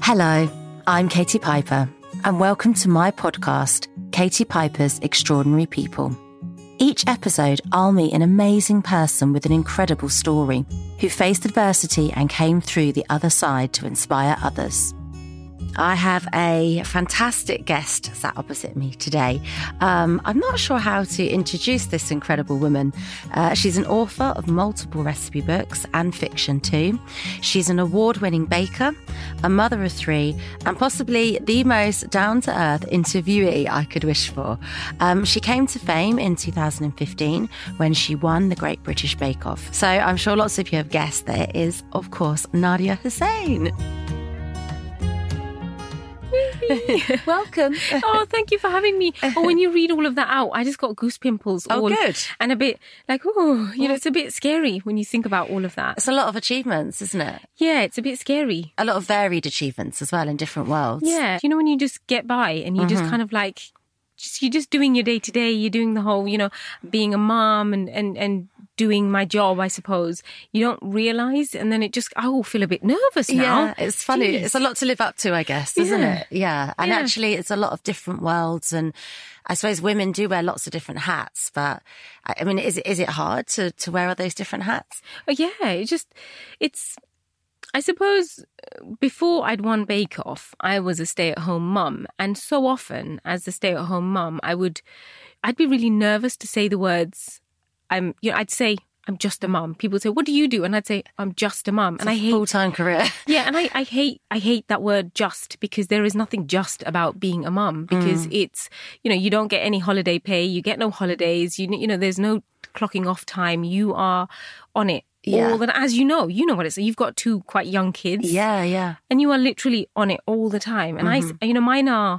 Hello, I'm Katie Piper, and welcome to my podcast, Katie Piper's Extraordinary People. Each episode, I'll meet an amazing person with an incredible story who faced adversity and came through the other side to inspire others. I have a fantastic guest sat opposite me today. I'm not sure how to introduce this incredible woman. She's an author of multiple recipe books and fiction too. She's an award-winning baker, a mother of three, and possibly the most down-to-earth interviewee I could wish for. She came to fame in 2015 when she won the Great British Bake Off. So I'm sure lots of you have guessed that it is, of course, Nadia Hussain. Welcome. Oh, thank you for having me. Oh, when you read all of that out, I just got goose pimples. Oh, good. And a bit like, it's a bit scary when you think about all of that. It's a lot of achievements, isn't it? Yeah, it's a bit scary. A lot of varied achievements as well in different worlds. Yeah. You know, when you just get by and you just kind of like, you're just doing your day to day, you're doing the whole, being a mom and doing my job, I suppose. You don't realise, and then I will feel a bit nervous now. Yeah, it's funny. Jeez. It's a lot to live up to, I guess, isn't it? Yeah. And actually, it's a lot of different worlds, and I suppose women do wear lots of different hats, but I mean, is it hard to wear all those different hats? Oh, yeah, I suppose before I'd won Bake Off, I was a stay-at-home mum. And so often as a stay-at-home mum, I'd be really nervous to say the words, I'd say, I'm just a mum. People would say, what do you do? And I'd say, I'm just a mum. And I hate full-time career. Yeah, and I hate that word just, because there is nothing just about being a mum, because it's, you don't get any holiday pay, you get no holidays, there's no clocking off time, you are on it. Yeah. As you know what it's like. You've got two quite young kids. Yeah, yeah. And you are literally on it all the time. And mine are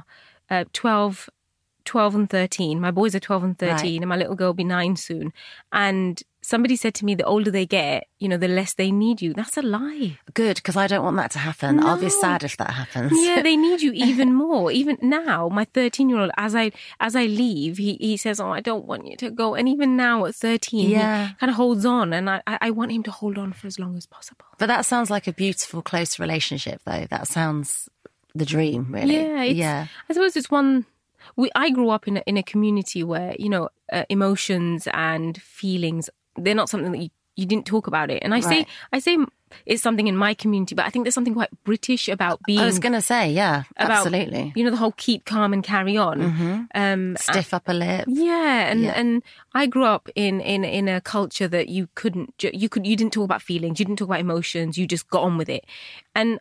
12 and 13. My boys are 12 and 13, right. And my little girl will be 9 soon. And somebody said to me, the older they get, the less they need you. That's a lie. Good, because I don't want that to happen. No. I'll be sad if that happens. Yeah, they need you even more. Even now, my 13-year-old, as I leave, he says, I don't want you to go. And even now at 13, he kind of holds on. And I want him to hold on for as long as possible. But that sounds like a beautiful, close relationship, though. That sounds the dream, really. Yeah. I suppose it's one... I grew up in a community where, emotions and feelings, they're not something that you didn't talk about it. And I say it's something in my community, but I think there's something quite British about being... I was going to say, yeah, absolutely. The whole keep calm and carry on. Stiff upper lip. Yeah, and I grew up in a culture that you didn't talk about feelings, you didn't talk about emotions, you just got on with it. And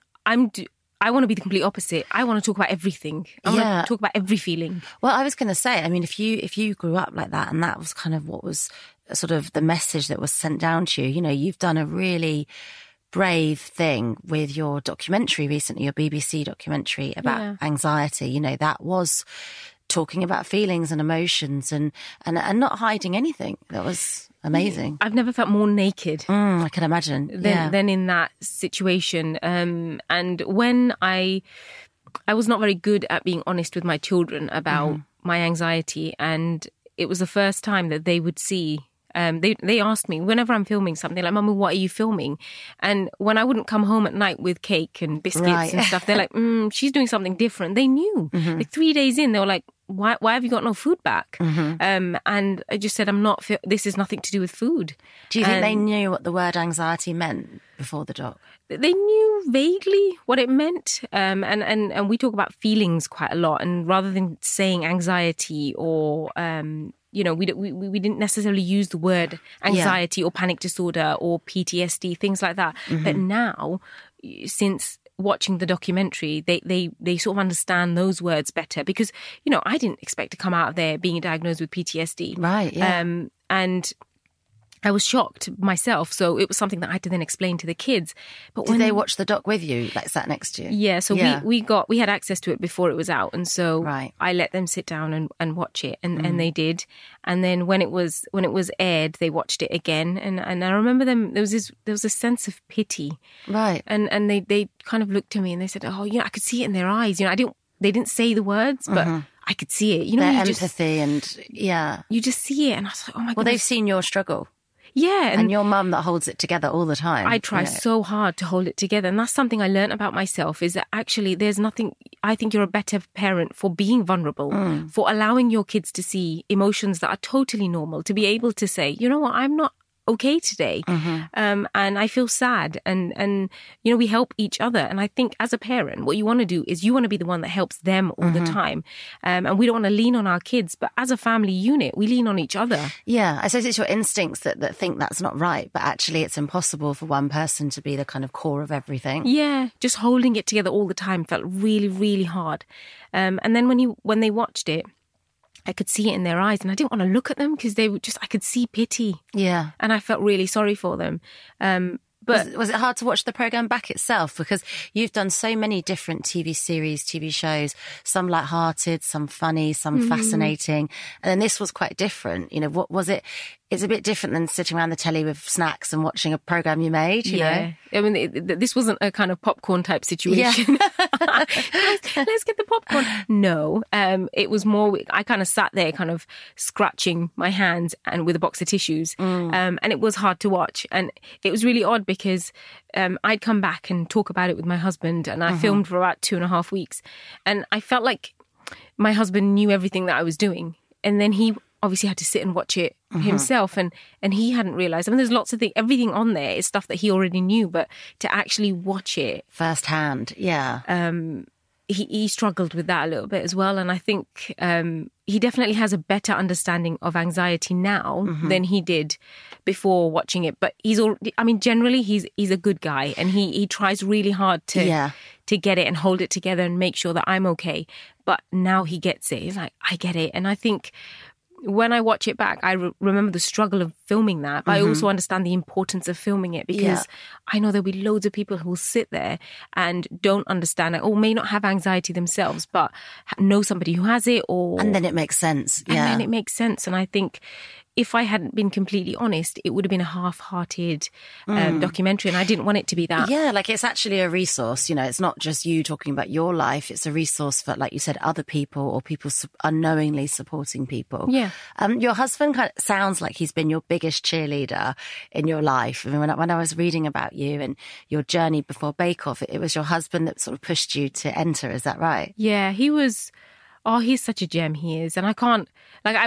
I want to be the complete opposite. I want to talk about everything. I want to talk about every feeling. Well, I was going to say, I mean, if you grew up like that, and that was kind of what was sort of the message that was sent down to you, you've done a really brave thing with your documentary recently, your BBC documentary about anxiety. That was talking about feelings and emotions and not hiding anything. That was amazing. I've never felt more naked. I can imagine. Than in that situation. And when I was not very good at being honest with my children about my anxiety, and it was the first time that they would see. They asked me whenever I'm filming something, like, Mummy, what are you filming? And when I wouldn't come home at night with cake and biscuits and stuff, they're like, she's doing something different. They knew. Like 3 days in, they were like, why have you got no food back? And I just said, this is nothing to do with food. Do you think they knew what the word anxiety meant before the doc? They knew vaguely what it meant. And we talk about feelings quite a lot. And rather than saying anxiety or... we didn't necessarily use the word anxiety or panic disorder or PTSD, things like that. But now, since watching the documentary, they sort of understand those words better, because, I didn't expect to come out of there being diagnosed with PTSD. Right, yeah. And I was shocked myself, so it was something that I had to then explain to the kids. But did they watch the doc with you, like sat next to you? Yeah, so we had access to it before it was out, and so I let them sit down and watch it, and they did. And then when it was aired, they watched it again, and I remember them. There was a sense of pity, right? And they kind of looked at me and they said, "Oh, I could see it in their eyes. They didn't say the words, but I could see it. Their empathy, and you just see it." And I was like, "Oh my god!" Well, they've seen your struggle. Yeah. And your mum that holds it together all the time. I try so hard to hold it together. And that's something I learned about myself, is that actually there's nothing, I think you're a better parent for being vulnerable, for allowing your kids to see emotions that are totally normal, to be able to say, you know what, I'm not okay today. And I feel sad. And, you know, we help each other. And I think as a parent, what you want to do is you want to be the one that helps them all the time. And we don't want to lean on our kids. But as a family unit, we lean on each other. Yeah, I suppose it's your instincts that think that's not right. But actually, it's impossible for one person to be the kind of core of everything. Yeah, just holding it together all the time felt really, really hard. And then when they watched it, I could see it in their eyes, and I didn't want to look at them because I could see pity. Yeah. And I felt really sorry for them. But was it hard to watch the programme back itself? Because you've done so many different TV series, TV shows, some lighthearted, some funny, some fascinating. And then this was quite different. You know, what was it? It's a bit different than sitting around the telly with snacks and watching a programme you made, you know? I mean, this wasn't a kind of popcorn type situation. Yeah. Let's get the popcorn. No, it was more, I kind of sat there kind of scratching my hands and with a box of tissues. And it was hard to watch. And it was really odd because I'd come back and talk about it with my husband, and I filmed for about 2.5 weeks. And I felt like my husband knew everything that I was doing. And then he obviously had to sit and watch it himself, and he hadn't realised. I mean, there's lots of things, everything on there is stuff that he already knew, but to actually watch it firsthand, he struggled with that a little bit as well. And I think he definitely has a better understanding of anxiety now than he did before watching it. But generally he's a good guy, and he tries really hard to get it and hold it together and make sure that I'm okay. But now he gets it. He's like, I get it. And I think when I watch it back, I remember the struggle of filming that. But I also understand the importance of filming it, because I know there'll be loads of people who will sit there and don't understand it, or may not have anxiety themselves, but know somebody who has it. And then it makes sense. And then it makes sense. And I think if I hadn't been completely honest, it would have been a half-hearted documentary, and I didn't want it to be that. Yeah, like it's actually a resource. You know, it's not just you talking about your life. It's a resource for, like you said, other people, or people unknowingly supporting people. Yeah. Your husband kind of sounds like he's been your biggest cheerleader in your life. I mean, when I was reading about you and your journey before Bake Off, it was your husband that sort of pushed you to enter. Is that right? Yeah, he was. Oh, he's such a gem. He is, and I can't. Like,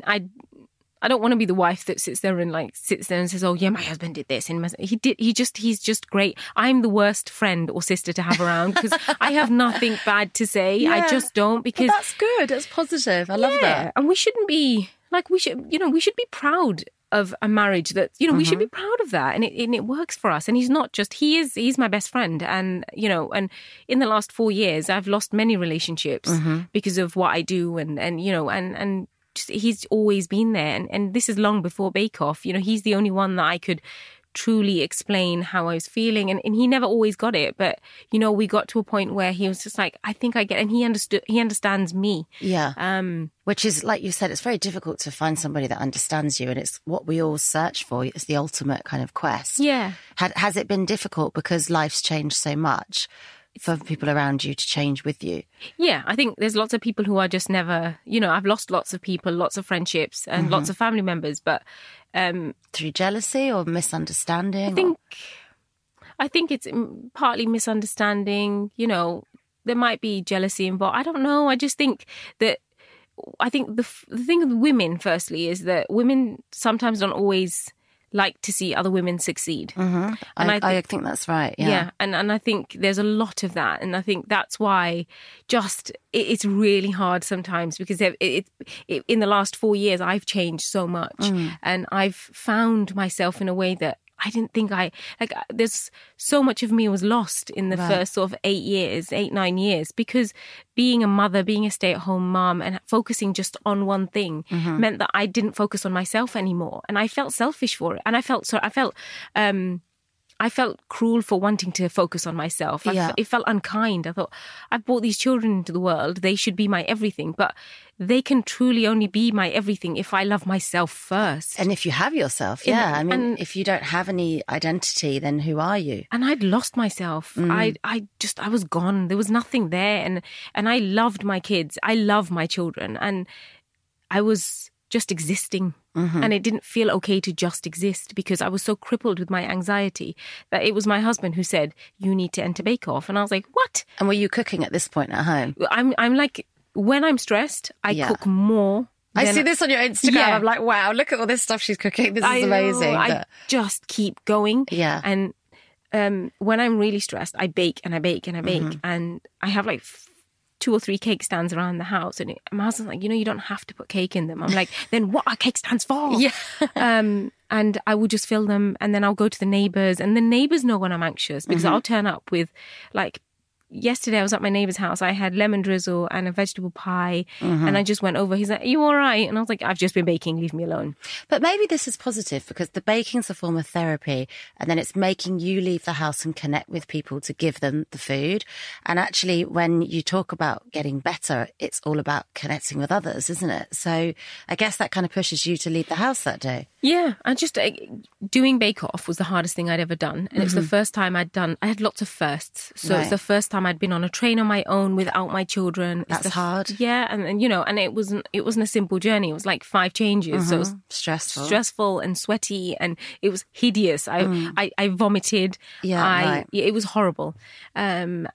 I don't want to be the wife that sits there and says, "Oh yeah, my husband did this," and he's just great. I'm the worst friend or sister to have around because I have nothing bad to say. Yeah. I just don't, because that's good. That's positive. I love that. And we shouldn't be like, we should be proud of a marriage that, we should be proud of that, and it works for us. And he's my best friend, and and in the last 4 years I've lost many relationships because of what I do, and he's always been there, and this is long before Bake Off. He's the only one that I could truly explain how I was feeling, and he never always got it, but we got to a point where he was just like, I think I get, and he understands me. Which is, like you said, it's very difficult to find somebody that understands you, and it's what we all search for. It's the ultimate kind of quest. Has it been difficult because life's changed so much for people around you to change with you? Yeah, I think there's lots of people who are just never, I've lost lots of people, lots of friendships, and lots of family members, but through jealousy or misunderstanding? I think it's partly misunderstanding. There might be jealousy involved. I don't know. I just think that the thing with women, firstly, is that women sometimes don't always like to see other women succeed. And I think that's right. Yeah. And I think there's a lot of that. And I think that's why it's really hard sometimes, because in the last 4 years, I've changed so much. And I've found myself in a way that I didn't think there's so much of me was lost in the first sort of 9 years, because being a mother, being a stay-at-home mom and focusing just on one thing meant that I didn't focus on myself anymore. And I felt selfish for it. And I felt cruel for wanting to focus on myself. It felt unkind. I thought, I've brought these children into the world. They should be my everything. But they can truly only be my everything if I love myself first. And if you have yourself, if you don't have any identity, then who are you? And I'd lost myself. I was gone. There was nothing there. And I loved my kids. I love my children. And I was just existing. And it didn't feel okay to just exist because I was so crippled with my anxiety that it was my husband who said, you need to enter Bake Off. And I was like, what? And were you cooking at this point at home? I'm like, when I'm stressed, I cook more. I see this on your Instagram. Yeah. I'm like, wow, look at all this stuff she's cooking. This is amazing. I just keep going. Yeah. And when I'm really stressed, I bake and I bake and I bake. And I have like 2 or 3 cake stands around the house. And my husband's like, you don't have to put cake in them. I'm like, then what are cake stands for? Yeah. And I would just fill them. And then I'll go to the neighbours. And the neighbours know when I'm anxious because I'll turn up with like, yesterday I was at my neighbour's house. I had lemon drizzle and a vegetable pie. And I just went over. He's like, are you all right? And I was like, I've just been baking. Leave me alone. But maybe this is positive because the baking's a form of therapy and then it's making you leave the house and connect with people to give them the food. And actually, when you talk about getting better, it's all about connecting with others, isn't it? So I guess that kind of pushes you to leave the house that day. Yeah, I just doing Bake Off was the hardest thing I'd ever done. And it's the first time I had lots of firsts. So It's the first time I'd been on a train on my own without my children. That's hard. Yeah, and and it wasn't a simple journey. It was like 5 changes. So it was stressful and sweaty, and it was hideous. I vomited. Yeah, it was horrible. And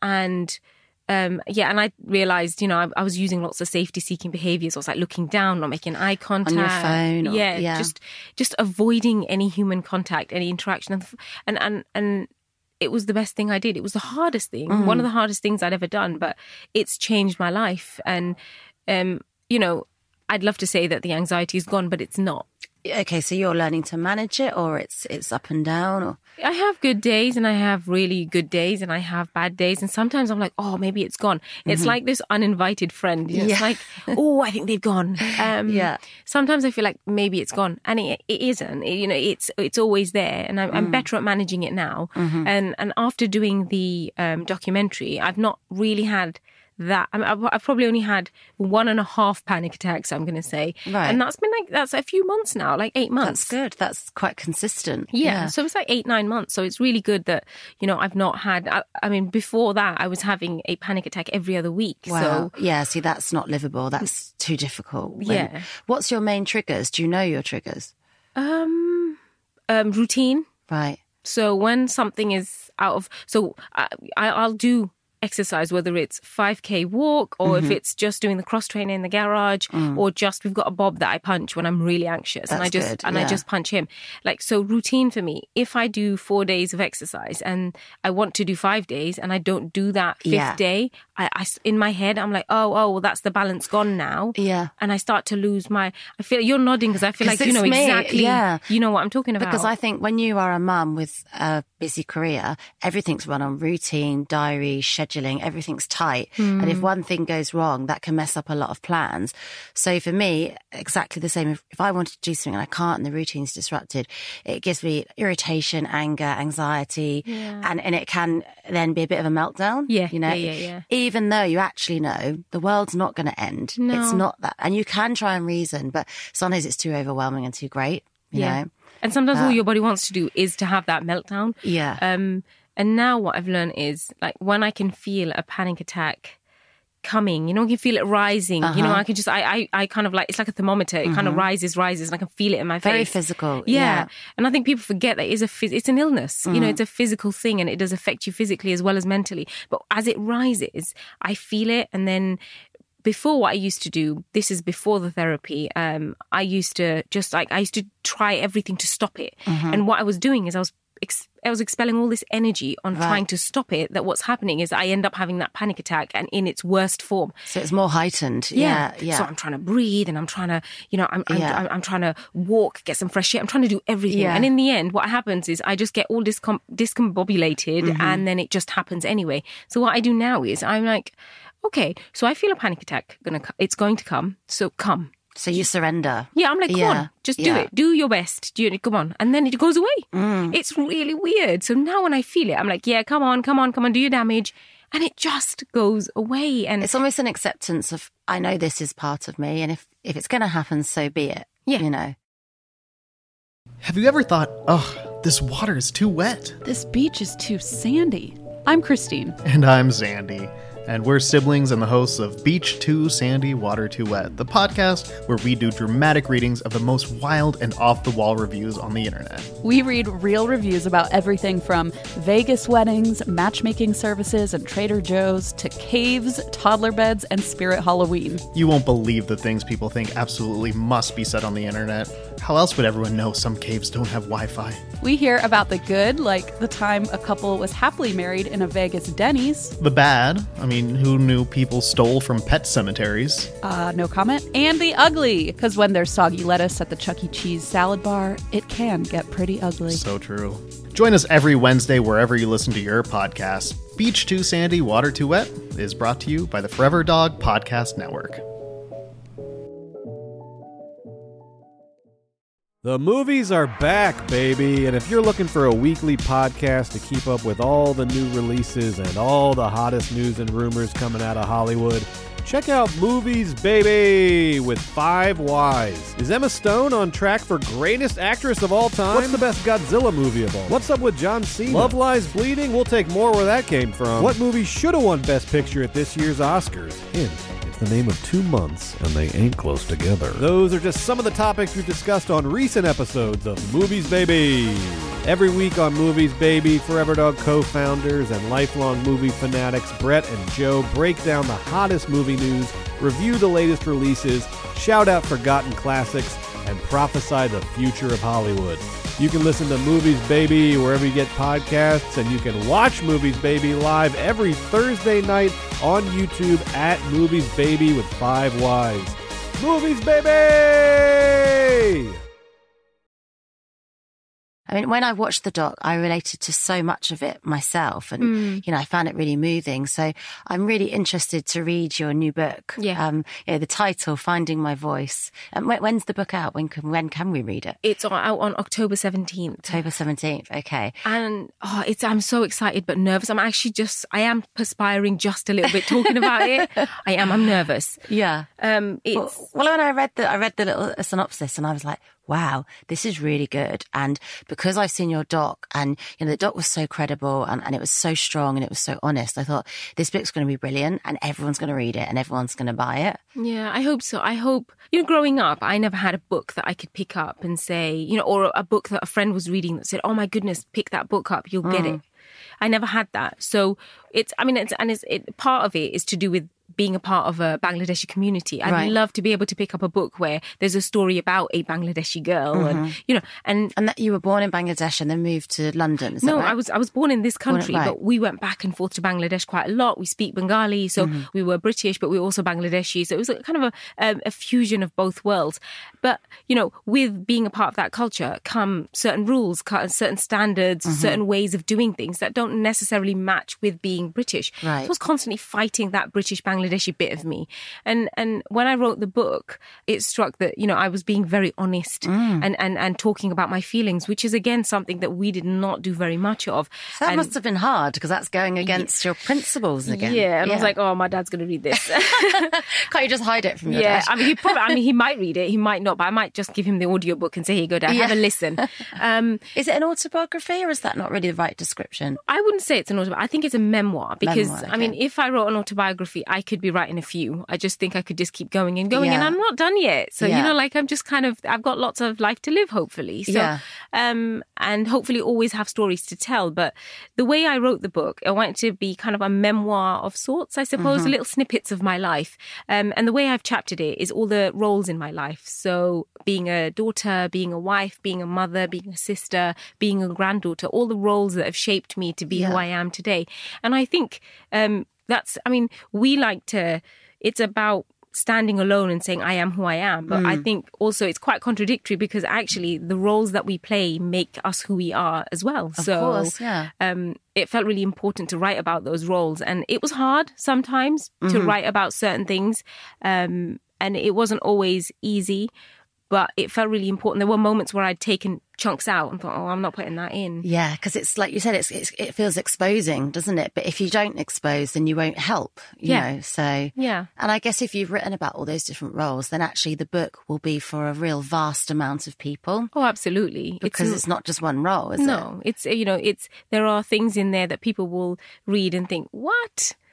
I realised, I was using lots of safety-seeking behaviours. I was like looking down, not making eye contact. On your phone. Just avoiding any human contact, any interaction. And it was the best thing I did. It was the hardest thing, one of the hardest things I'd ever done, but it's changed my life. And, I'd love to say that the anxiety is gone, but it's not. Okay, so you're learning to manage it, or it's up and down? Or I have good days and I have really good days and I have bad days. And sometimes I'm like, oh, maybe it's gone. It's like this uninvited friend. It's like, oh, I think they've gone. Sometimes I feel like maybe it's gone. And it isn't. It's always there. And I'm better at managing it now. And after doing the documentary, I've not really had that. I've probably only had 1.5 panic attacks, I'm going to say. Right. And that's a few months now, like 8 months. That's good. That's quite consistent. Yeah. So it's like 8-9 months. So it's really good that, I've not had, before that I was having a panic attack every other week. Wow. So yeah, see, that's not livable. That's too difficult. Yeah. What's your main triggers? Do you know your triggers? Routine. Right. So when something is I'll do exercise, whether it's 5K walk or if it's just doing the cross training in the garage or just we've got a Bob that I punch when I'm really anxious. That's I just punch him. So routine for me, if I do 4 days of exercise and I want to do 5 days and I don't do that 5th day, I in my head I'm like, oh, well, that's the balance gone now. Yeah. And I start to lose I feel you're nodding because I feel like you know exactly you know what I'm talking about. Because I think when you are a mum with a busy career, everything's run on routine, diary, scheduling, everything's tight. And if one thing goes wrong, that can mess up a lot of plans. So for me, exactly the same. If I wanted to do something and I can't and the routine's disrupted, it gives me irritation, anger, anxiety, and it can then be a bit of a meltdown. Yeah. Even though you actually know the world's not going to end. No. It's not that. And you can try and reason, but sometimes it's too overwhelming and too great, you know. And sometimes all your body wants to do is to have that meltdown. Yeah. And now what I've learned is like when I can feel a panic attack coming, I can feel it rising, I can just, I kind of like, it's like a thermometer. It kind of rises and I can feel it in my face. Very physical. Yeah. And I think people forget that it's an illness, it's a physical thing and it does affect you physically as well as mentally. But as it rises, I feel it. And then before, what I used to do, this is before the therapy, I used to try everything to stop it. And what I was doing is I was expelling all this energy on trying to stop it, that what's happening is I end up having that panic attack and in its worst form. So it's more heightened. Yeah. So I'm trying to breathe and I'm trying to, I'm trying to walk, get some fresh air. I'm trying to do everything. Yeah. And in the end, what happens is I just get all discombobulated and then it just happens anyway. So what I do now is I'm like, okay, so I feel a panic attack. It's going to come. So come. So you surrender. Yeah, I'm like, come on, just do it. Do your best. Come on. And then it goes away. It's really weird. So now when I feel it, I'm like, yeah, come on, do your damage. And it just goes away. And it's almost an acceptance of, I know this is part of me. And if it's going to happen, so be it. Yeah. Have you ever thought, oh, this water is too wet? This beach is too sandy. I'm Christine. And I'm Zandy. And we're siblings and the hosts of Beach Too Sandy, Water Too Wet, the podcast where we do dramatic readings of the most wild and off-the-wall reviews on the internet. We read real reviews about everything from Vegas weddings, matchmaking services, and Trader Joe's to caves, toddler beds, and Spirit Halloween. You won't believe the things people think absolutely must be said on the internet. How else would everyone know some caves don't have Wi-Fi? We hear about the good, like the time a couple was happily married in a Vegas Denny's. The bad, who knew people stole from pet cemeteries? No comment. And the ugly, because when there's soggy lettuce at the Chuck E. Cheese salad bar, it can get pretty ugly. So true. Join us every Wednesday wherever you listen to your podcast. Beach Too Sandy, Water Too Wet is brought to you by the Forever Dog Podcast Network. The movies are back, baby, and if you're looking for a weekly podcast to keep up with all the new releases and all the hottest news and rumors coming out of Hollywood, check out Movies, Baby with 5 Ys. Is Emma Stone on track for greatest actress of all time? What's the best Godzilla movie of all? What's up with John Cena? Love Lies Bleeding? We'll take more where that came from. What movie should have won Best Picture at this year's Oscars? Hint. The name of 2 months, and they ain't close together. Those are just some of the topics we've discussed on recent episodes of Movies, Baby. Every week on Movies, Baby, Forever Dog co-founders and lifelong movie fanatics Brett and Joe break down the hottest movie news, review the latest releases, shout out forgotten classics, and prophesy the future of Hollywood. You can listen to Movies, Baby wherever you get podcasts, and you can watch Movies, Baby live every Thursday night on YouTube at Movies, Baby with 5 Ys. Movies, Baby! When I watched the doc, I related to so much of it myself and, I found it really moving. So I'm really interested to read your new book. Yeah. The title, Finding My Voice. When's the book out? When can we read it? It's out on October 17th. October 17th. Okay. And I'm so excited but nervous. I am perspiring just a little bit talking about it. I'm nervous. Yeah. When I read the little synopsis and I was like, wow, this is really good. And because I've seen your doc and, the doc was so credible and it was so strong and it was so honest, I thought this book's going to be brilliant and everyone's going to read it and everyone's going to buy it. Yeah, I hope so. I hope, growing up, I never had a book that I could pick up and say, or a book that a friend was reading that said, oh my goodness, pick that book up, you'll get it. I never had that. So part of it is to do with being a part of a Bangladeshi community. I'd love to be able to pick up a book where there's a story about a Bangladeshi girl and that you were born in Bangladesh and then moved to London. Is that right? I was born in this country, but we went back and forth to Bangladesh quite a lot. We speak Bengali, so we were British, but we were also Bangladeshi. So it was kind of a fusion of both worlds. But, with being a part of that culture come certain rules, certain standards, certain ways of doing things that don't necessarily match with being British. Right. So I was constantly fighting that British Bangladeshi bit of me. And when I wrote the book, it struck that, I was being very honest and talking about my feelings, which is, again, something that we did not do very much of. So that must have been hard because that's going against your principles again. Yeah, and I was like, oh, my dad's going to read this. Can't you just hide it from your dad? He might read it, he might not, but I might just give him the audiobook and say, here you go, Dad, have a listen. Is it an autobiography or is that not really the right description? I wouldn't say it's an autobiography. I think it's a memoir because, okay. if I wrote an autobiography, I could be writing a few. I just think I could just keep going and going and I'm not done yet. So, I'm just I've got lots of life to live, hopefully. So, and hopefully always have stories to tell. But the way I wrote the book, I wanted to be kind of a memoir of sorts, I suppose, little snippets of my life. And the way I've chaptered it is all the roles in my life. So being a daughter, being a wife, being a mother, being a sister, being a granddaughter, all the roles that have shaped me to be who I am today. And I think it's about standing alone and saying, I am who I am. But I think also it's quite contradictory because actually the roles that we play make us who we are as well. Of course, yeah. It felt really important to write about those roles. And it was hard sometimes to write about certain things. And it wasn't always easy. But it felt really important. There were moments where I'd taken chunks out and thought, oh, I'm not putting that in. Yeah, because it's like you said, it feels exposing, doesn't it? But if you don't expose, then you won't help, you know. So, yeah. And I guess if you've written about all those different roles, then actually the book will be for a real vast amount of people. Oh, absolutely. Because it's not just one role, is it? No, it's there are things in there that people will read and think, what?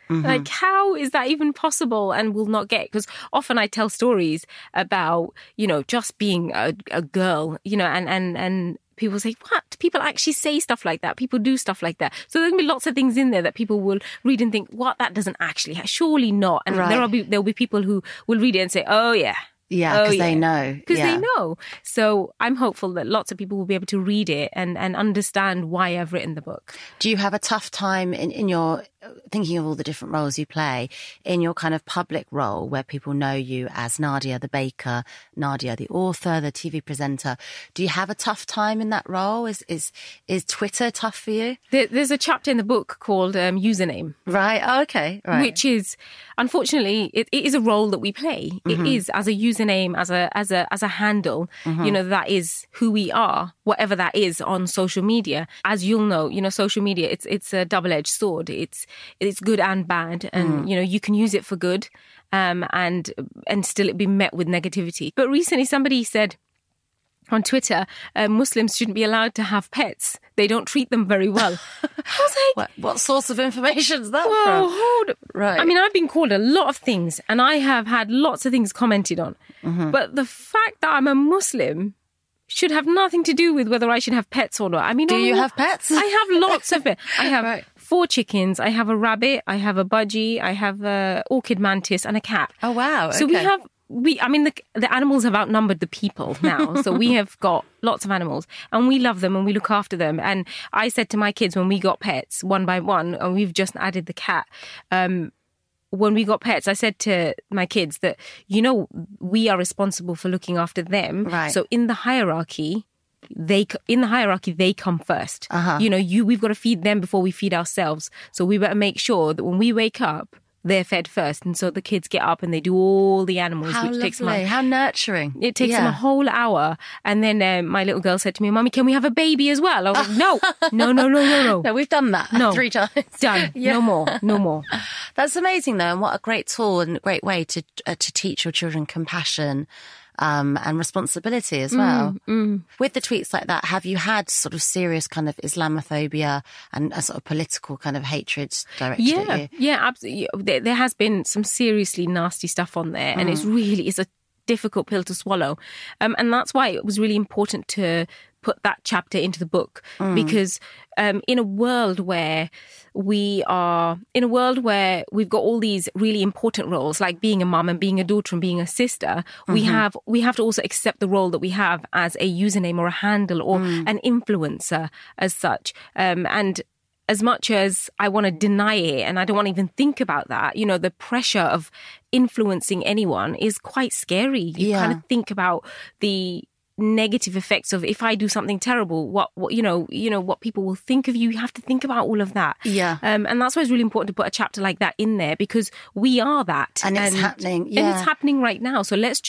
Like, how is that even possible? And will not get, because often I tell stories about, just being a girl, and people say, what? People actually say stuff like that. People do stuff like that. So there'll be lots of things in there that people will read and think, what? That doesn't actually, surely not. And there'll be people who will read it and say, oh yeah. Yeah, because they know. Because they know. So I'm hopeful that lots of people will be able to read it and understand why I've written the book. Do you have a tough time in your, thinking of all the different roles you play, in your kind of public role where people know you as Nadia the baker, Nadia the author, the TV presenter? Do you have a tough time in that role? Is Twitter tough for you? There's a chapter in the book called Username. Right. Oh, okay. Right. Which is, unfortunately, it is a role that we play. It is as a username, as a handle. That is who we are, whatever that is on social media. As you'll know, social media, it's a double-edged sword. It's good and bad, and you can use it for good, and still it be met with negativity. But recently, somebody said on Twitter, Muslims shouldn't be allowed to have pets. They don't treat them very well. I was like, what source of information is that from? Right. I mean, I've been called a lot of things, and I have had lots of things commented on. But the fact that I'm a Muslim should have nothing to do with whether I should have pets or not. I mean, do you have pets? I have lots of pets. I have 4 chickens. I have a rabbit. I have a budgie. I have a orchid mantis and a cat. Oh, wow. Okay. So the animals have outnumbered the people now. So we have got lots of animals, and we love them and we look after them. And I said to my kids when we got pets, one by one, and we've just added the cat, when we got pets, I said to my kids that, we are responsible for looking after them. Right. So in the hierarchy, they come first. We've got to feed them before we feed ourselves. So we better make sure that when we wake up, they're fed first. And so the kids get up and they do all the animals. How which takes lovely. How nurturing. It takes them a whole hour. And then my little girl said to me, Mommy, can we have a baby as well? I was like, no. No, we've done that 3 times. Done. No more. That's amazing, though. And what a great tool and a great way to teach your children compassion and responsibility as well. With the tweets like that, have you had sort of serious kind of Islamophobia and a sort of political kind of hatred directed at you? Yeah, absolutely. There has been some seriously nasty stuff on there, and it's a difficult pill to swallow. And that's why it was really important to put that chapter into the book, because in a world where we've got all these really important roles, like being a mum and being a daughter and being a sister, we have to also accept the role that we have as a username or a handle or an influencer as such. And as much as I want to deny it and I don't want to even think about that, the pressure of influencing anyone is quite scary. You kind of think about the negative effects of, if I do something terrible, what people will think of you. You have to think about all of that. Yeah. And that's why it's really important to put a chapter like that in there, because we are that. And it's happening. Yeah. And it's happening right now. So there's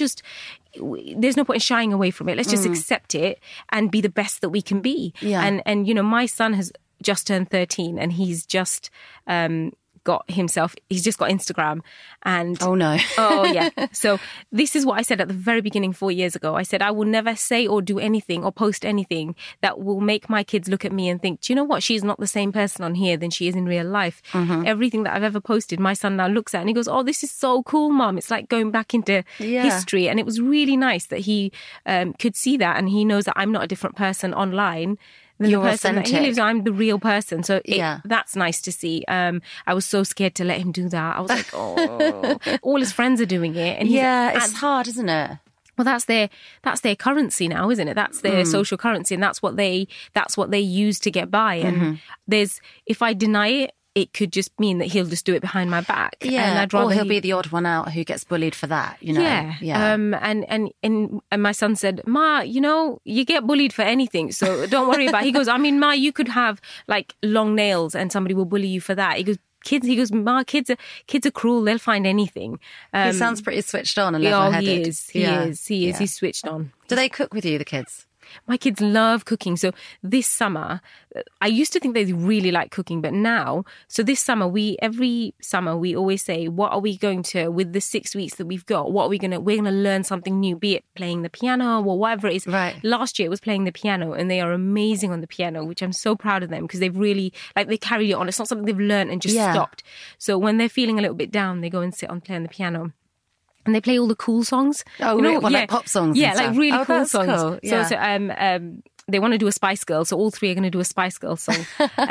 no point in shying away from it. Let's just accept it and be the best that we can be. Yeah. And my son has just turned 13, and he's just got Instagram. And oh no. Oh yeah. So this is what I said at the very beginning 4 years ago. I said I will never say or do anything or post anything that will make my kids look at me and think, do you know what, she's not the same person on here than she is in real life. Everything that I've ever posted, my son now looks at and he goes, oh, this is so cool, Mum. It's like going back into history. And it was really nice that he could see that, and he knows that I'm not a different person online than You're the person authentic. that he lives. I'm the real person. So that's nice to see. I was so scared to let him do that. I was like, oh, all his friends are doing it. And it's hard, isn't it? Well, that's their currency now, isn't it? That's their social currency, and that's what they use to get by. And if I deny it, it could just mean that he'll just do it behind my back. Yeah, and I'd rather or he'll be the odd one out who gets bullied for that, Yeah. And my son said, Ma, you get bullied for anything, so don't worry about it. He goes, I mean, Ma, you could have like long nails and somebody will bully you for that. He goes, Ma, kids are cruel. They'll find anything. He sounds pretty switched on and level-headed. He is. He's switched on. Do they cook with you, the kids? my kids love cooking. So this summer, I used to think they really like cooking, but now, so this summer, every summer we always say, what are we going to, with the 6 weeks that we've got, we're going to learn something new, be it playing the piano or whatever it is. Right. Last year it was playing the piano, and they are amazing on the piano, which I'm so proud of them, because they've really, like, they carry it on. It's not something they've learned and just stopped. So when they're feeling a little bit down, they go and sit on playing the piano. And they play all the cool songs. Oh, you know, like pop songs. Yeah, and like stuff. really cool that's songs. Cool. Yeah. So they want to do a Spice Girl. So all three are going to do a Spice Girl song.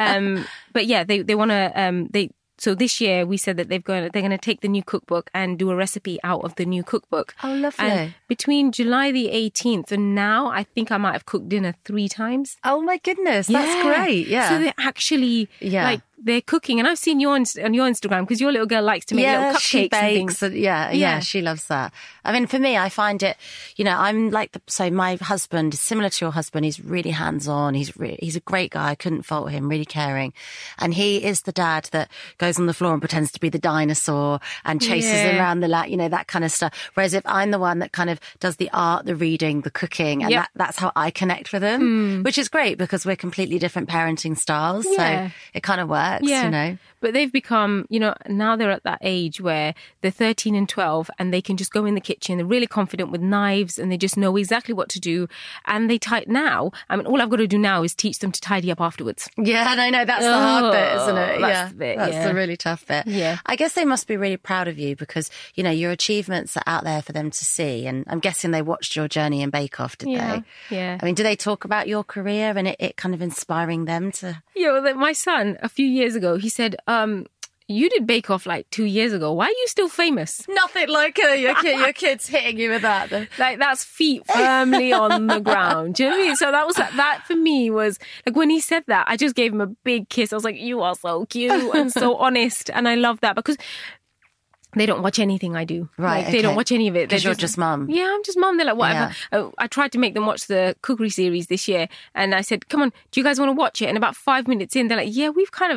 But yeah, they want to. So this year we said that they're going to take the new cookbook and do a recipe out of the new cookbook. Oh, lovely. And between July the 18th and now, I think I might have cooked dinner 3 times. Oh my goodness, that's great. Yeah. So they're actually like, they're cooking, and I've seen you on your Instagram, because your little girl likes to make little cupcakes she bakes and things. Yeah, she loves that. I mean, for me, I find it, you know, I'm like, so my husband is similar to your husband. He's really hands-on. He's a great guy. I couldn't fault him, really caring. And he is the dad that goes on the floor and pretends to be the dinosaur and chases around the you know, that kind of stuff. Whereas if I'm the one that kind of does the art, the reading, the cooking, and that's how I connect with him, which is great, because we're completely different parenting styles. So it kind of works, you know. But they've become, you know, now they're at that age where they're 13 and 12, and they can just go in the kitchen. They're really confident with knives, and they just know exactly what to do. And they now, I mean, all I've got to do now is teach them to tidy up afterwards. Yeah, and I know that's the hard bit, isn't it? That's the bit, that's the really tough bit. Yeah. I guess they must be really proud of you, because, you know, your achievements are out there for them to see. And I'm guessing they watched your journey in Bake Off, did they? Yeah. I mean, do they talk about your career and it kind of inspiring them to... Yeah, well, my son, a few years ago, he said, you did Bake Off like 2 years ago. Why are you still famous? Nothing like your kids hitting you with that. Like, that's feet firmly on the ground. Do you know what I mean? So that for me was, like, when he said that, I just gave him a big kiss. I was like, you are so cute and so honest. And I love that, because they don't watch anything I do. Right. Like, they don't watch any of it. Because you're just mum. Yeah, I'm just mum. They're like, whatever. Yeah. I tried to make them watch the cookery series this year, and I said, come on, do you guys want to watch it? And about 5 minutes in, they're like, yeah,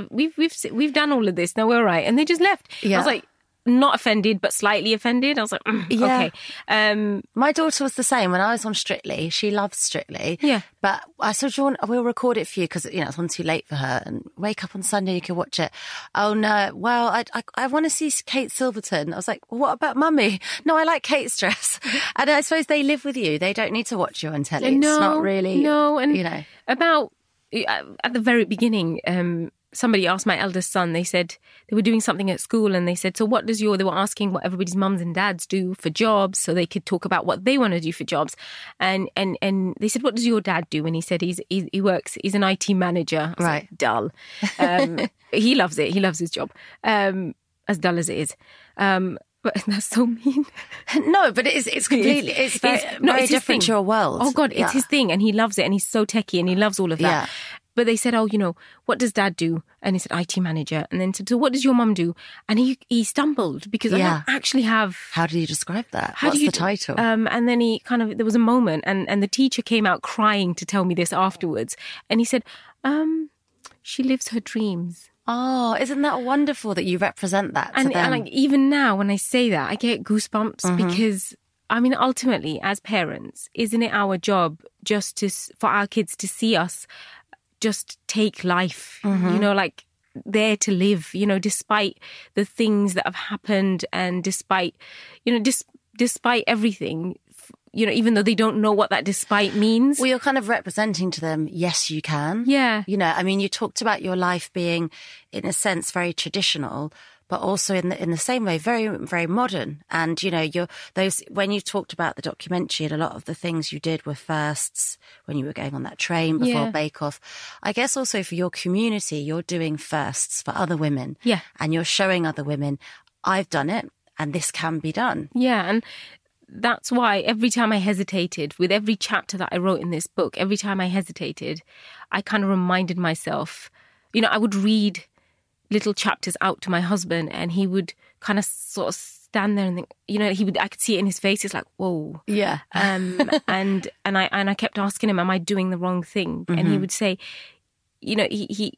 we've done all of this. No, we're all right. And they just left. Yeah. I was like, not offended, but slightly offended. I was like, okay. My daughter was the same when I was on Strictly. She loves Strictly. Yeah. But I said, we'll record it for you, because, you know, it's on too late for her, and wake up on Sunday, you can watch it. Oh no, well, I want to see Kate Silverton. I was like, well, what about Mummy? No, I like Kate's dress. And I suppose they live with you. They don't need to watch you on telly. No, it's not really. No, and you know, about at the very beginning, somebody asked my eldest son, they said they were doing something at school, and they said, so what does they were asking what everybody's mums and dads do for jobs, so they could talk about what they want to do for jobs. And they said, what does your dad do? And he said, he works, he's an IT manager. I was like, dull. He loves it. He loves his job, as dull as it is. But that's so mean. No, but it's completely, it's very different to your world. Oh God, it's his thing, and he loves it, and he's so techie, and he loves all of that. Yeah. But they said, oh, you know, what does dad do? And he said, IT manager. And then said, so what does your mum do? And he stumbled, because I don't actually have... How do you describe that? What's the title? And then there was a moment, and the teacher came out crying to tell me this afterwards. And he said, she lives her dreams. Oh, isn't that wonderful that you represent that to them? And like, even now when I say that, I get goosebumps, because... I mean, ultimately, as parents, isn't it our job just for our kids to see us just take life, you know, like there to live, you know, despite the things that have happened, and despite, you know, despite everything, you know, even though they don't know what that despite means. Well, you're kind of representing to them, yes, you can. Yeah. You know, I mean, you talked about your life being, in a sense, very traditional, but also in the same way, very, very modern. And, you know, when you talked about the documentary, and a lot of the things you did were firsts when you were going on that train before Bake Off. I guess also for your community, you're doing firsts for other women. Yeah. And you're showing other women, I've done it, and this can be done. Yeah. And that's why every time I hesitated, with every chapter that I wrote in this book, every time I hesitated, I kind of reminded myself, you know, I would read little chapters out to my husband, and he would kind of sort of stand there and think, you know, I could see it in his face. It's like, whoa. Yeah. And I kept asking him, am I doing the wrong thing? And he would say, you know,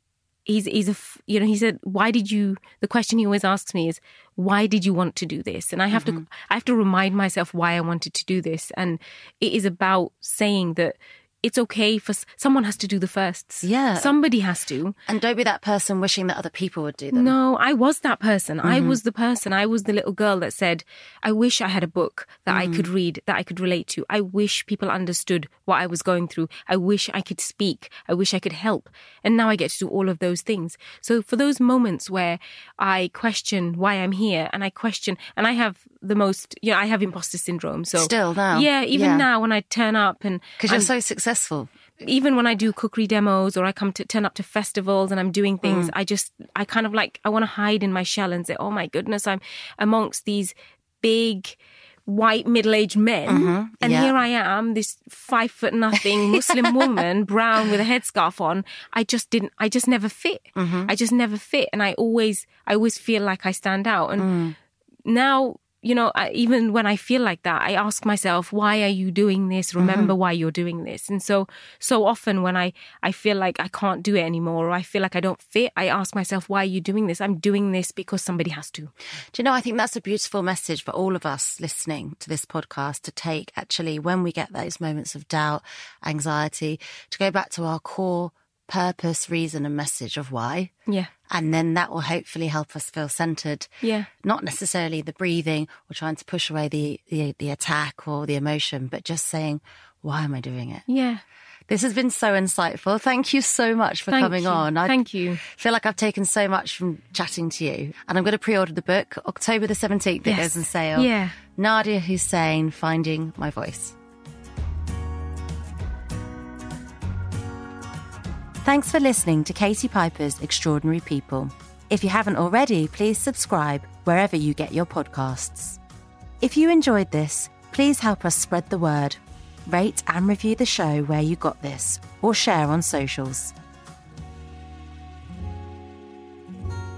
he said, why did you, the question he always asks me is, why did you want to do this? And I have to remind myself why I wanted to do this. And it is about saying that, it's okay for someone has to do the firsts. Yeah. Somebody has to. And don't be that person wishing that other people would do them. No, I was that person. I was the person. I was the little girl that said, I wish I had a book that I could read, that I could relate to. I wish people understood what I was going through. I wish I could speak. I wish I could help. And now I get to do all of those things. So for those moments where I question why I'm here, and I question, and I have the most, I have imposter syndrome. So still now. Yeah, even now when I turn up and because you're so successful. Even when I do cookery demos or I turn up to festivals and I'm doing things, I kind of like, I want to hide in my shell and say, oh my goodness, I'm amongst these big white middle-aged men. And here I am, this 5'0" Muslim woman, brown with a headscarf on. I just never fit. I just never fit. And I always feel like I stand out. And now, even when I feel like that, I ask myself, why are you doing this? Remember why you're doing this. And so often when I feel like I can't do it anymore, or I feel like I don't fit, I ask myself, why are you doing this? I'm doing this because somebody has to. Do you know, I think that's a beautiful message for all of us listening to this podcast to take, actually, when we get those moments of doubt, anxiety, to go back to our core purpose, reason and message of why. Yeah. And then that will hopefully help us feel centered. Yeah. Not necessarily the breathing or trying to push away the attack or the emotion, but just saying, why am I doing it? Yeah. This has been so insightful. Thank you so much for coming on. Thank you. Feel like I've taken so much from chatting to you. And I'm going to pre-order the book. October the 17th, it goes on sale. Yeah. Nadia Hussain, Finding My Voice. Thanks for listening to Katie Piper's Extraordinary People. If you haven't already, please subscribe wherever you get your podcasts. If you enjoyed this, please help us spread the word. Rate and review the show where you got this, or share on socials.